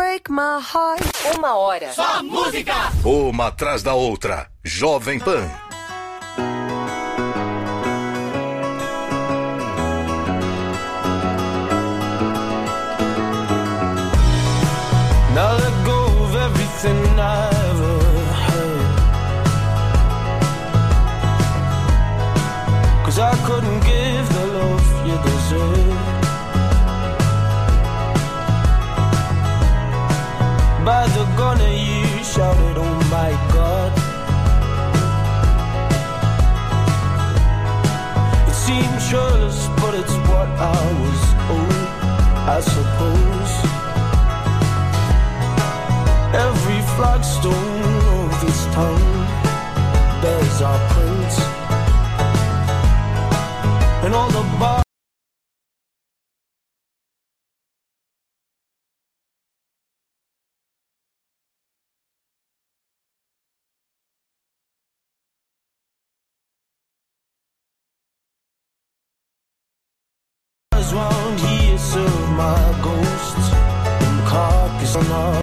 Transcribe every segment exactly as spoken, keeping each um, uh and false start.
break my heart. Uma hora. Só música! Uma atrás da outra. Jovem Pan. Now let go of everything I ever heard, 'cause I couldn't give the love you deserve. By the gun you shouted, oh my God. It seemed churlish, but it's what I was owed, I suppose. Every flagstone of this town bears our prints, and all the bars round here serve my ghosts and carcass on our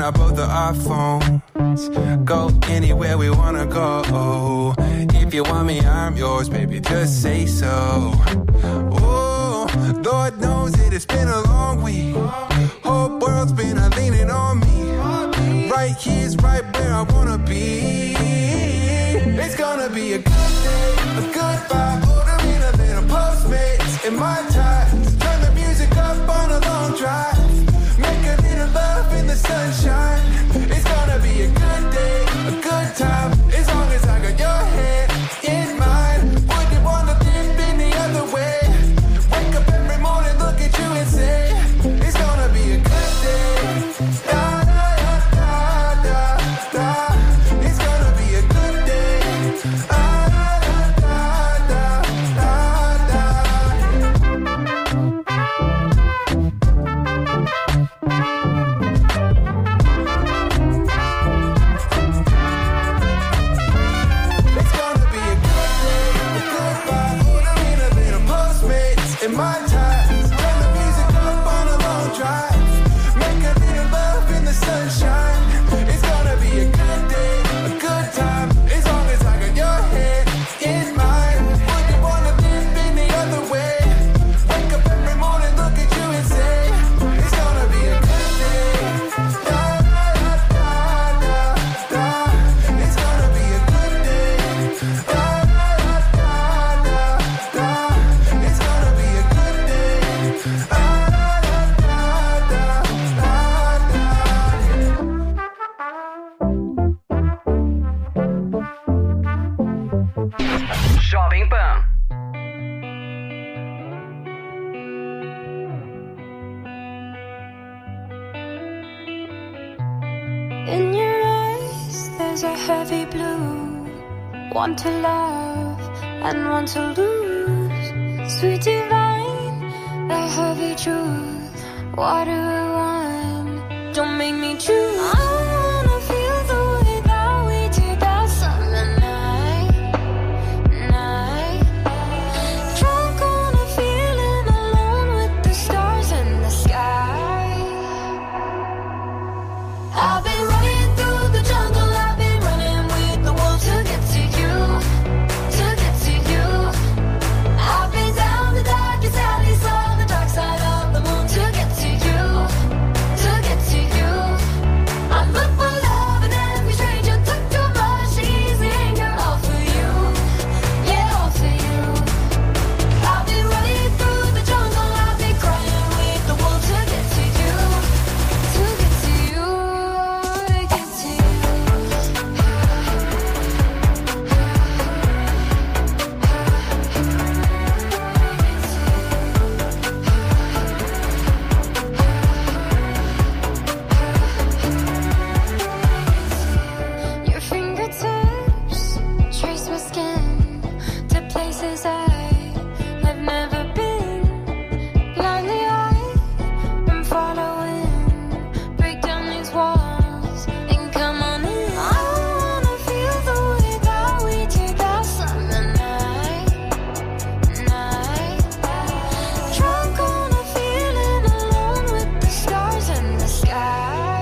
out both of our phones. Go anywhere we wanna go. If you want me, I'm yours, baby, just say so. Oh, Lord knows it, it's been a long week. Whole world's been a leaning on me. Right here's right where I wanna be. It's gonna be a good day, a good vibe. Order in a little Postmates in my time. Turn the music up on a long drive. Make a little love in the sunshine. It's gonna be a good day, a good time. As long as I got your hand in mine. Wouldn't wanna dip in the other way. Wake up every morning, look at you and say, it's gonna be a good day. Da, da, da, da, da, da. It's gonna be a good day. Ah, da, da, da, da, da. It's gonna be a good day, a good vibe. Order in a little Postmates in my time. Turn the music up on a long drive. Make a little love in the sunshine. It's gonna be a good day, a good time. As long as I got your hand in mine. Wouldn't wanna dip in the other way. Wake up every morning, look at you and say, it's gonna be a good day. Da, da, da, da, da. It's gonna be a good day. Da, da, da, da, da. It's gonna be a good day. Ah, da, da, da, da, da. Jovem Pan. In your eyes, there's a heavy blue. One to love and one to lose. Sweet divine, the heavy truth. What do I want? Don't make me choose. I wanna feel the way that we did that summer night. Night. Drunk on a feeling alone with the stars in the sky. I've been running through the jungle, I've been running with the wolves to get to you, to get to you. I've been down the darkest alleys, on the dark side of the moon to get to you, to get to you. I'm looking for love and every stranger took too much easy anger, all for you, yeah, all for you. I've been running through the jungle, I've been crying with the wolves to get to you, to get to you, to get to you. Your fingertips trace my skin to places I have never been. Blindly I am following. Break down these walls and come on in. I wanna feel the way that we did that summer night. Night. Drunk on a feeling alone with the stars in the sky.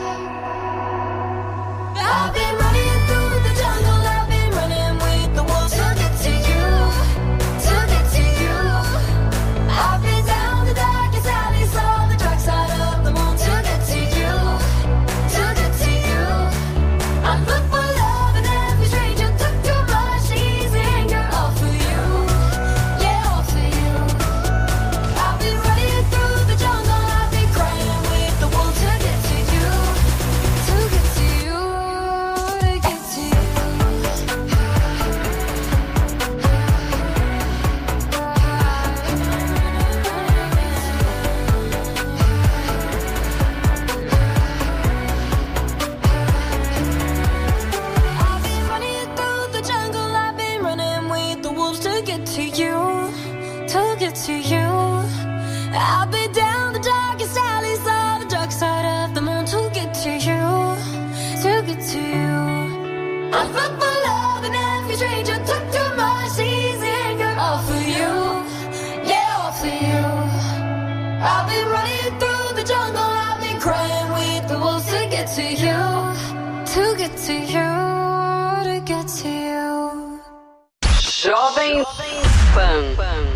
I've been running through the jungle, I've been running with the wolves to get to you, to get to you. I've been down the darkest alleys, on the dark side of the moon to get to you, to get to you. I'm looking for love and every stranger took too much easy anger, all for you, yeah, all for you. I've been running through the jungle, I've been crying with the wolves to get to you, to get to you, to get to you. I've been running through the jungle, I've been running with the wolves to get to you, to get to you. I've been down the darkest alleys, on the dark side of the moon to get to you, to get to you. I'm looking for love and every stranger took too much easy anger, all for you, yeah, all for you. I've been running through the jungle, I've been crying with the wolves to get to Jovem Pan.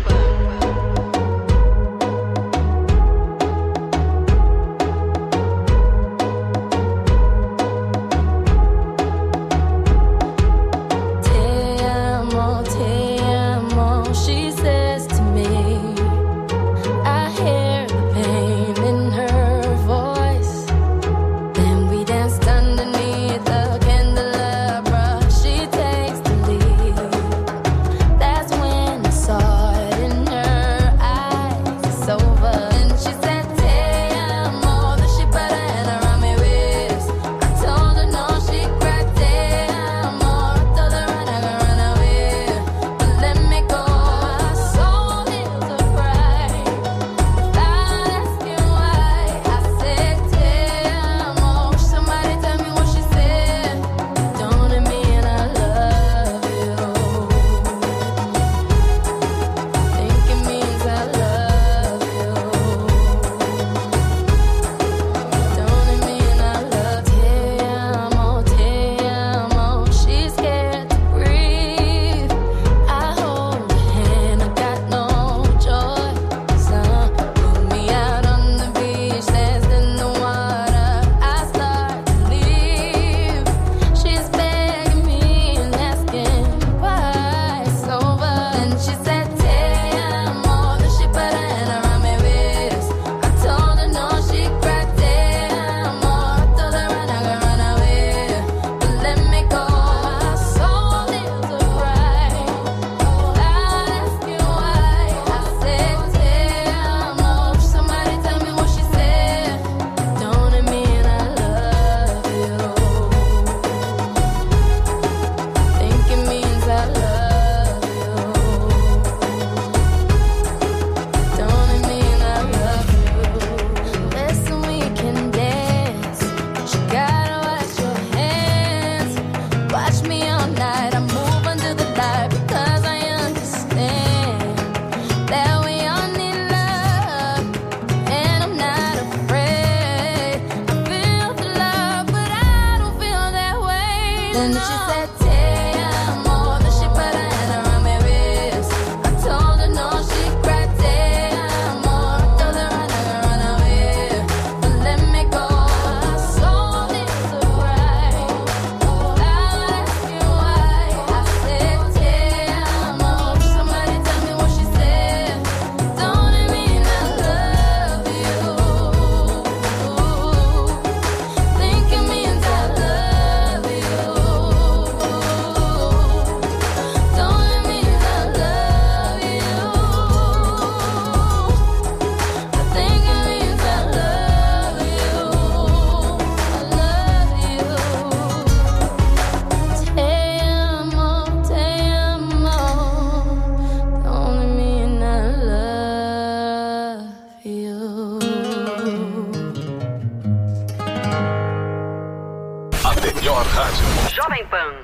Jovem Pan.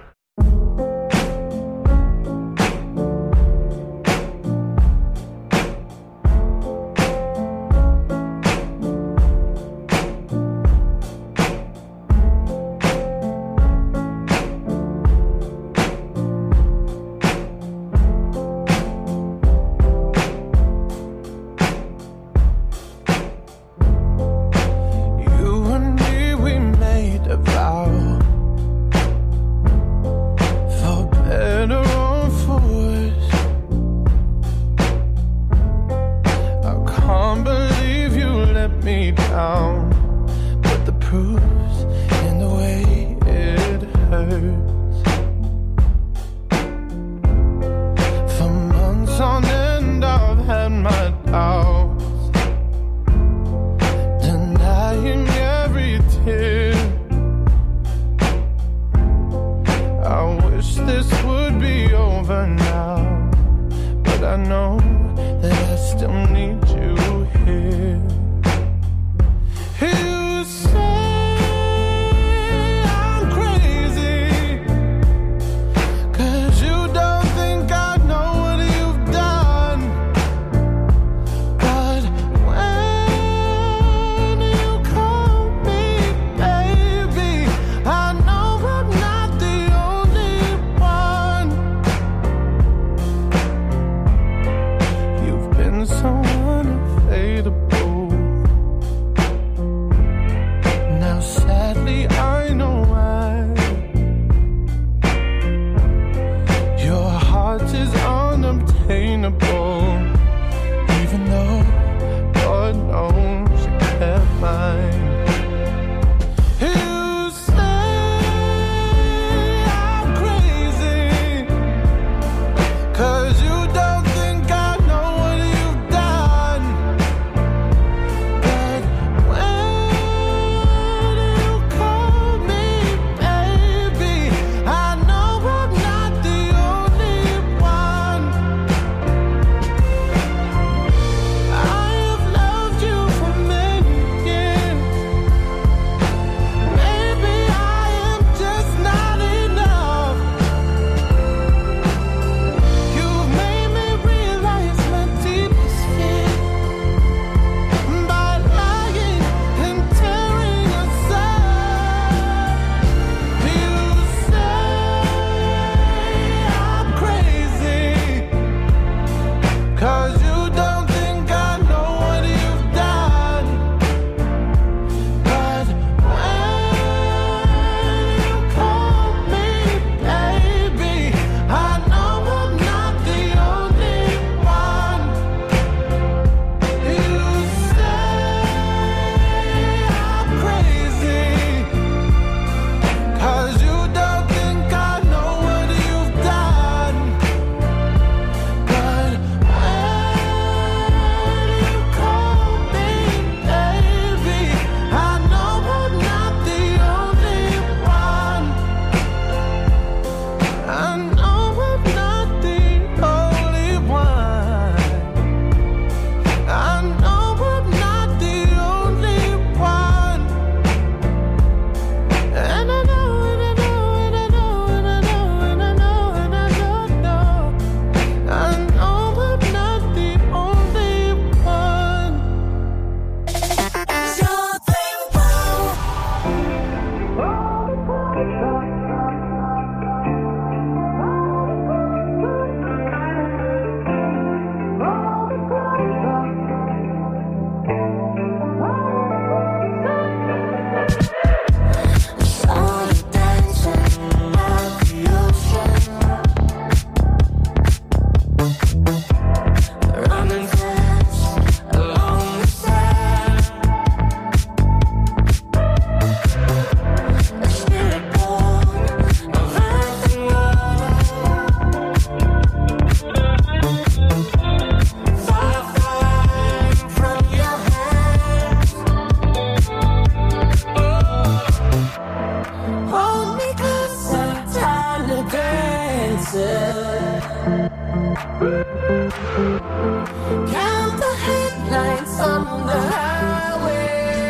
Count the headlights on the highway.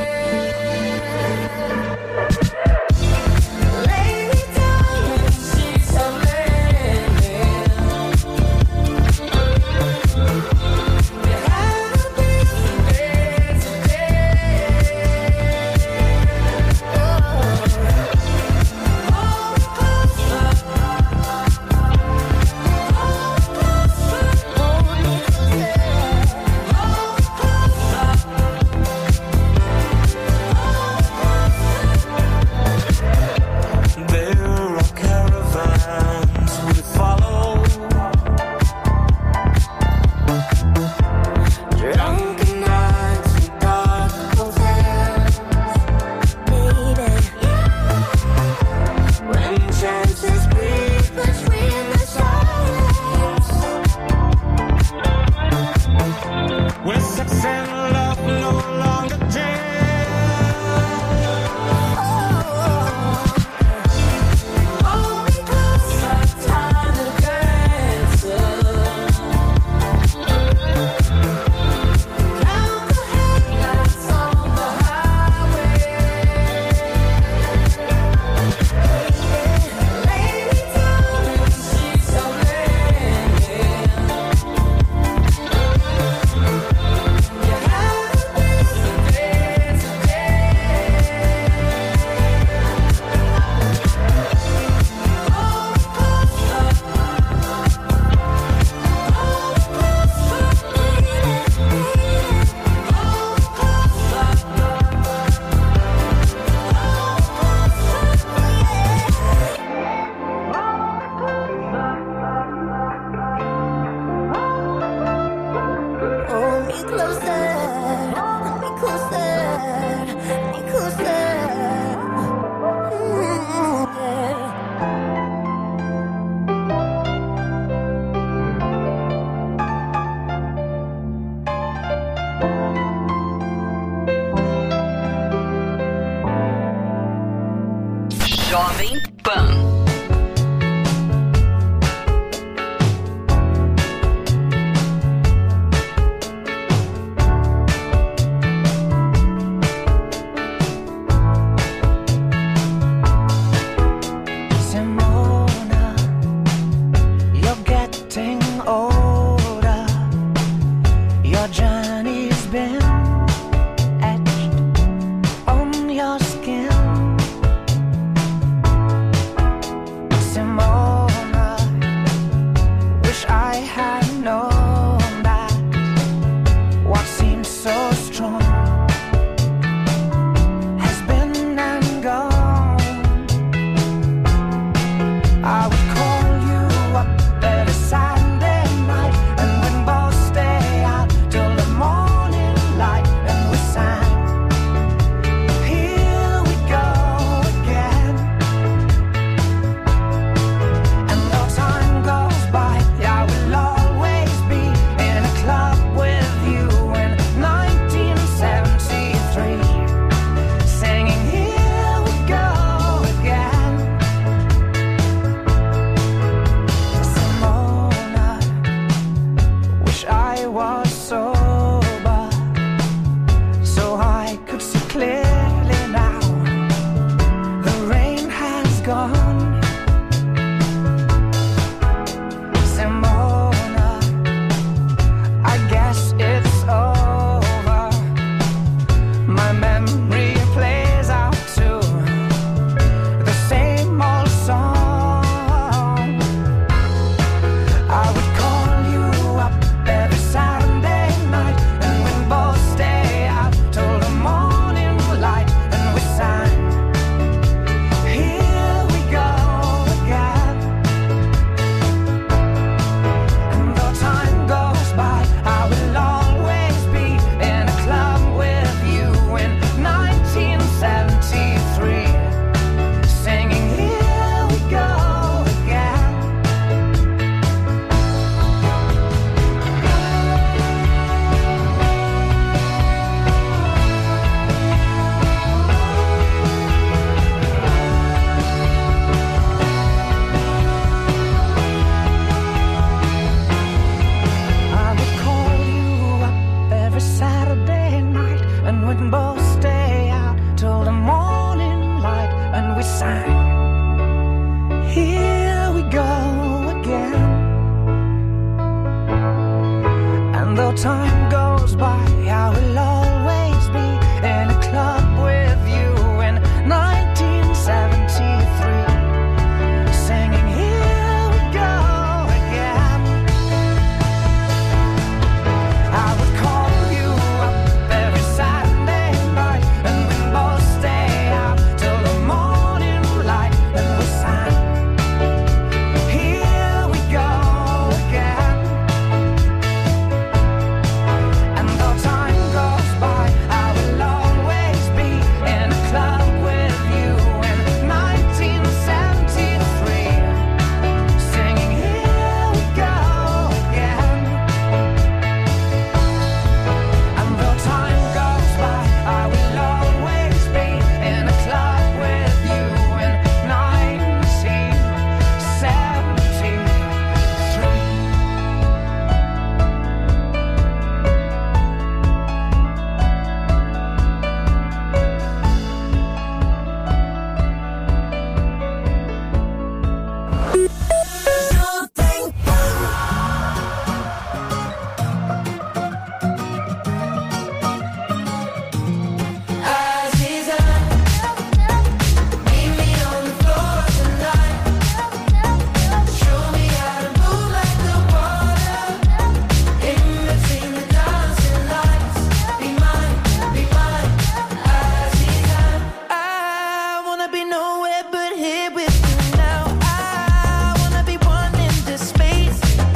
Lay me down in sheets of linen. You had a busy day today. Oh, hold me closer. Hold me closer. Hold me closer. Hold me closer. There are caravans we follow, Drunken nights and dark hotels, baby. When chances breathe between the silence. where sex and love no longer jail. Hold me closer, time to dance. Count the headlights on the highway. Lay me down in sheets of linen. You had a busy day today. Hold me closer. Hold me closer, baby. Hold me closer. Hold me closer, hold me closer, me closer. Mm, yeah. Jovem Pan. Simona, you're getting older. Your journey's been etched on your skin. Simona, wish I had known that what seemed so strong has been and gone. I would call you up every Saturday night, and we'd both stay out till the morning. time goes by, I will always be in a club with you in nineteen seventy-three, singing here we go again. I would call you up every Saturday night, and we both stay out till the morning light, and we sang here we go again. And though time goes by, I will always be in a club with you in nineteen seventy-three, singing here we go again. And though time goes by, I will always be in a club with you in nineteen seventy-three. I wanna be nowhere but here with you now. I wanna be one in this space.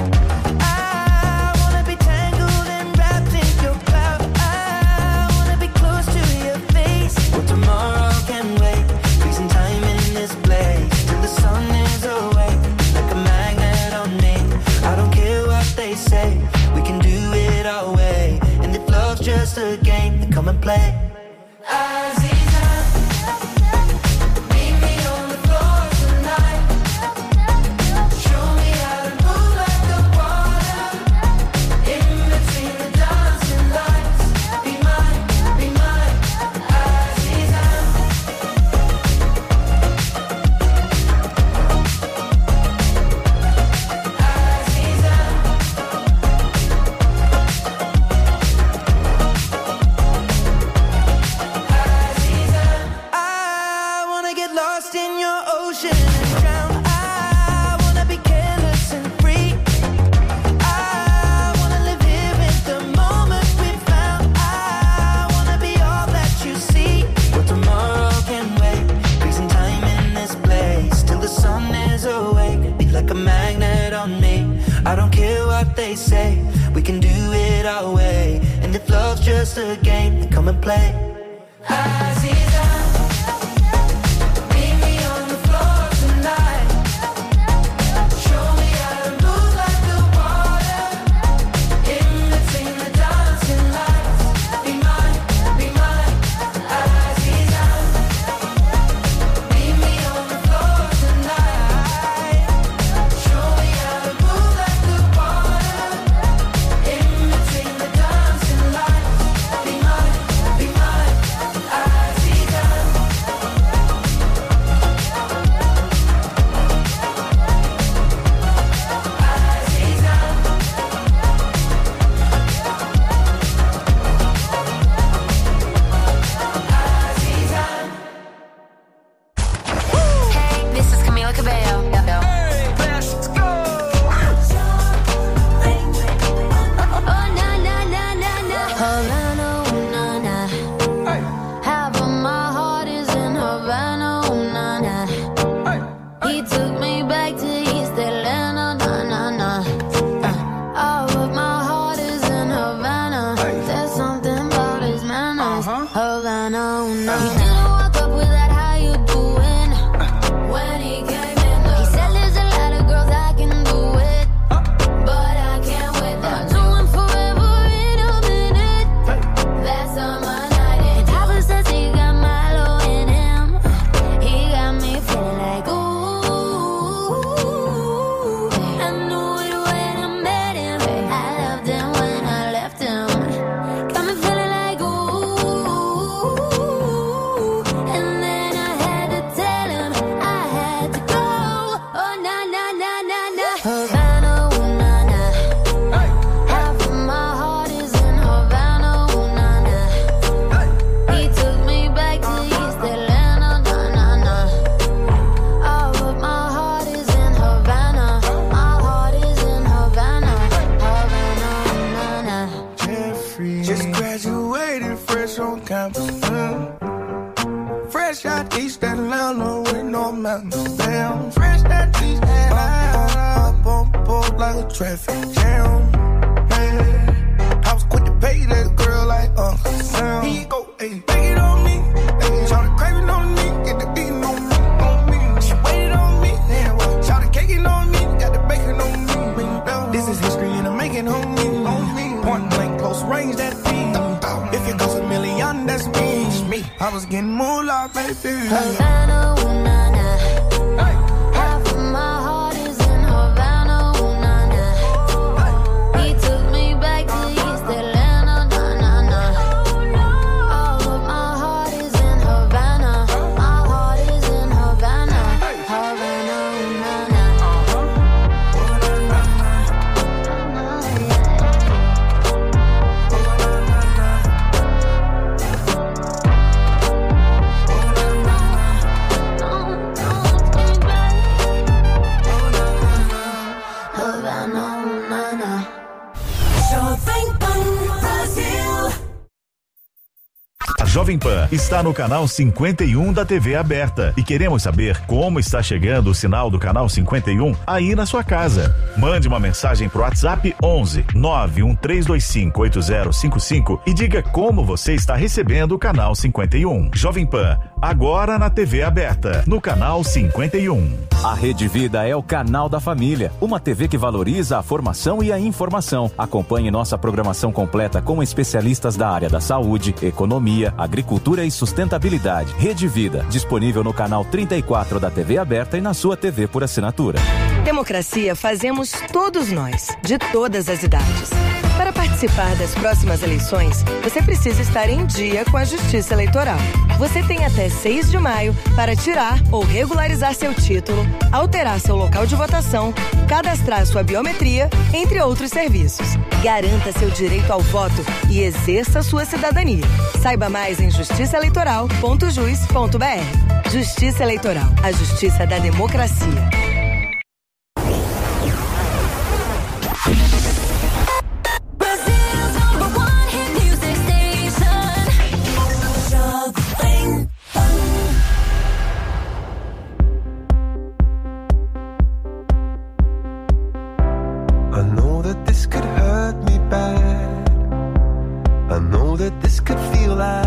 I wanna be tangled and wrapped in your cloud. I wanna be close to your face. Well, tomorrow can wait. Freezing time in this place till the sun is awake, like a magnet on me. I don't care what they say. We can do it our way. And if love's just a game, then come and play. I wanna get lost in your ocean and drown. I wanna be careless and free. I wanna live here in the moment we found. I wanna be all that you see. Well, tomorrow can wait. Freezing time in this place till the sun is awake. Be like a magnet on me. I don't care what they say. We can do it our way. And if love's just a game, then come and play. street. Just graduated, fresh on campus. Mm. Fresh out East Atlanta with no mountains. Damn, fresh out East Atlanta. Up on board like a traffic jam. Man, I was quick to pay that girl like Uncle Sam. He go, hey, take it on me. Hey, shout the craving on me, get the beating on me, on me. She waited on me, damn, well, shout the caking on me, got the bacon on me. This is history and I'm making on me, on me. Point blank, close range, that beat. If it goes a million, that's me. me. I was getting moolah, baby. Havana, ooh, nah, nah. Half of my heart is in Havana, ooh, nah, nah. He took me back to East Atlanta, nah, nah, nah. All of my heart is in Havana. My heart is in Havana. Havana, ooh, nah, nah. A Jovem Pan está no canal cinquenta e um da T V aberta e queremos saber como está chegando o sinal do canal cinquenta e um aí na sua casa. Mande uma mensagem pro WhatsApp onze nove um três dois cinco oito zero cinco cinco e diga como você está recebendo o canal cinquenta e um. Jovem Pan, agora na T V aberta, no canal cinquenta e um. A Rede Vida é o canal da família, uma T V que valoriza a formação e a informação. Acompanhe nossa programação completa com especialistas da área da saúde, economia, agricultura e sustentabilidade. Rede Vida, disponível no canal trinta e quatro da T V aberta e na sua T V por assinatura. Democracia fazemos todos nós, de todas as idades. Para participar das próximas eleições, você precisa estar em dia com a Justiça Eleitoral. Você tem até seis de maio para tirar ou regularizar seu título, alterar seu local de votação, cadastrar sua biometria, entre outros serviços. Garanta seu direito ao voto e exerça sua cidadania. Saiba mais em justiça eleitoral ponto jus ponto b r. Justiça Eleitoral, a justiça da democracia. I know that this could feel like